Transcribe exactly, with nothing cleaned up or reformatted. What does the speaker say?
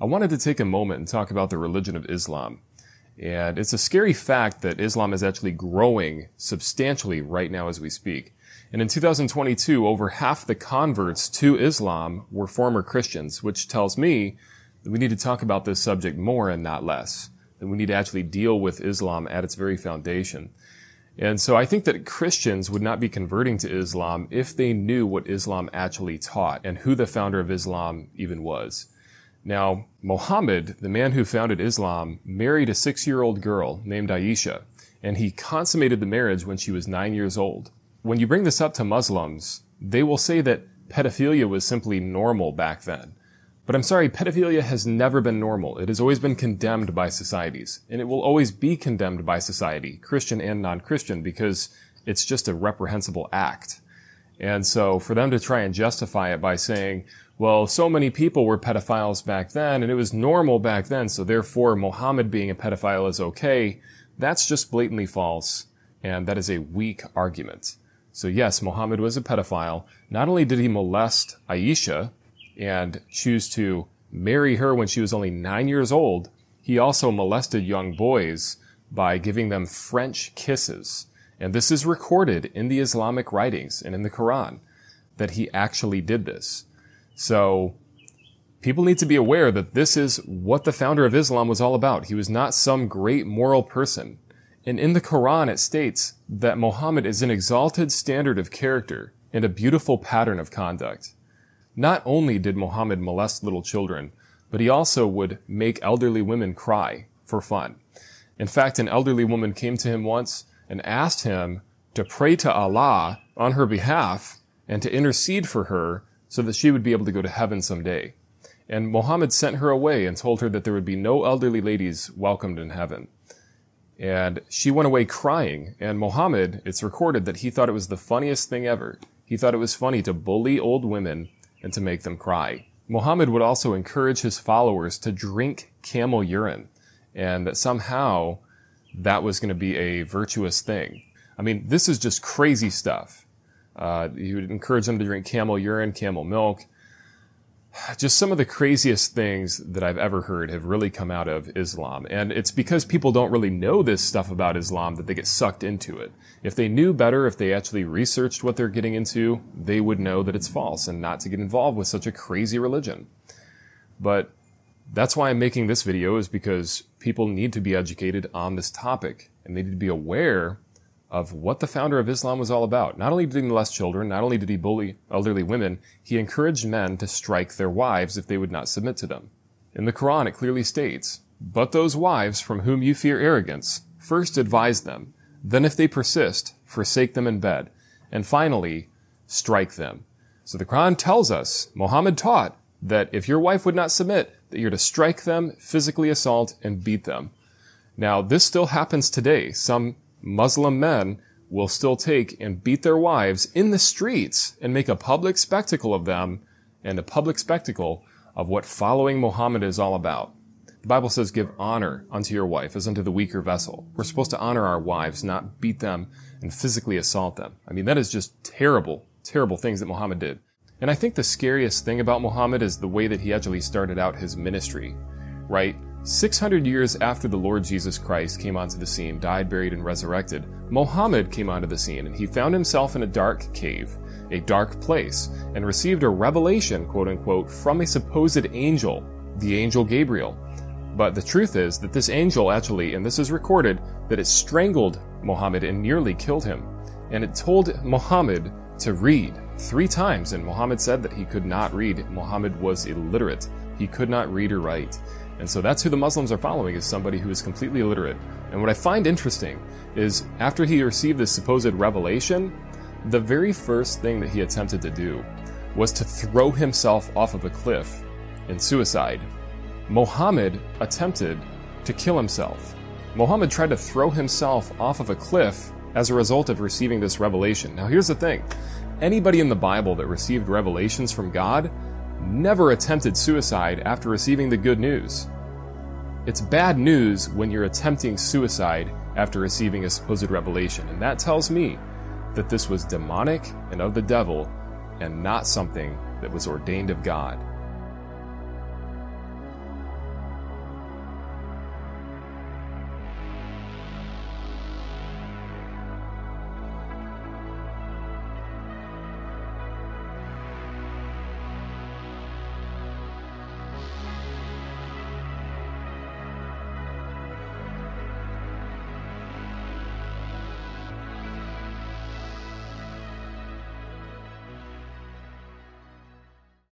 I wanted to take a moment and talk about the religion of Islam. And it's a scary fact that Islam is actually growing substantially right now as we speak. And in two thousand twenty-two, over half the converts to Islam were former Christians, which tells me that we need to talk about this subject more and not less. That we need to actually deal with Islam at its very foundation. And so I think that Christians would not be converting to Islam if they knew what Islam actually taught and who the founder of Islam even was. Now, Muhammad, the man who founded Islam, married a six-year-old girl named Aisha, and he consummated the marriage when she was nine years old. When you bring this up to Muslims, they will say that pedophilia was simply normal back then. But I'm sorry, pedophilia has never been normal. It has always been condemned by societies, and it will always be condemned by society, Christian and non-Christian, because it's just a reprehensible act. And so for them to try and justify it by saying, well, so many people were pedophiles back then, and it was normal back then, so therefore Muhammad being a pedophile is okay, that's just blatantly false, and that is a weak argument. So yes, Muhammad was a pedophile. Not only did he molest Aisha and choose to marry her when she was only nine years old, he also molested young boys by giving them French kisses. And this is recorded in the Islamic writings and in the Quran, that he actually did this. So people need to be aware that this is what the founder of Islam was all about. He was not some great moral person. And in the Quran it states that Muhammad is an exalted standard of character and a beautiful pattern of conduct. Not only did Muhammad molest little children, but he also would make elderly women cry for fun. In fact, an elderly woman came to him once and asked him to pray to Allah on her behalf and to intercede for her so that she would be able to go to heaven someday. And Muhammad sent her away and told her that there would be no elderly ladies welcomed in heaven. And she went away crying, and Muhammad, it's recorded that he thought it was the funniest thing ever. He thought it was funny to bully old women and to make them cry. Muhammad would also encourage his followers to drink camel urine, and that somehow that was going to be a virtuous thing. I mean, this is just crazy stuff. Uh, he would encourage them to drink camel urine, camel milk. Just some of the craziest things that I've ever heard have really come out of Islam. And it's because people don't really know this stuff about Islam that they get sucked into it. If they knew better, if they actually researched what they're getting into, they would know that it's false and not to get involved with such a crazy religion. But that's why I'm making this video, is because people need to be educated on this topic, and they need to be aware of what the founder of Islam was all about. Not only did he molest children, not only did he bully elderly women, he encouraged men to strike their wives if they would not submit to them. In the Quran, it clearly states, "But those wives from whom you fear arrogance, first advise them, then if they persist, forsake them in bed, and finally, strike them." So the Quran tells us, Muhammad taught, that if your wife would not submit, that you're to strike them, physically assault, and beat them. Now, this still happens today. Some Muslim men will still take and beat their wives in the streets and make a public spectacle of them, and a public spectacle of what following Muhammad is all about. The Bible says, give honor unto your wife as unto the weaker vessel. We're supposed to honor our wives, not beat them and physically assault them. I mean, that is just terrible, terrible things that Muhammad did. And I think the scariest thing about Muhammad is the way that he actually started out his ministry, right? six hundred years after the Lord Jesus Christ came onto the scene, died, buried, and resurrected, Muhammad came onto the scene, and he found himself in a dark cave, a dark place, and received a revelation, quote unquote, from a supposed angel, the angel Gabriel. But the truth is that this angel actually, and this is recorded, that it strangled Muhammad and nearly killed him. And it told Muhammad to read three times, and Muhammad said that he could not read. Muhammad was illiterate. He could not read or write. And so that's who the Muslims are following, is somebody who is completely illiterate. And what I find interesting is after he received this supposed revelation, the very first thing that he attempted to do was to throw himself off of a cliff in suicide. Muhammad attempted to kill himself. Muhammad tried to throw himself off of a cliff as a result of receiving this revelation. Now here's the thing. Anybody in the Bible that received revelations from God never attempted suicide after receiving the good news. It's bad news when you're attempting suicide after receiving a supposed revelation, and that tells me that this was demonic and of the devil and not something that was ordained of God.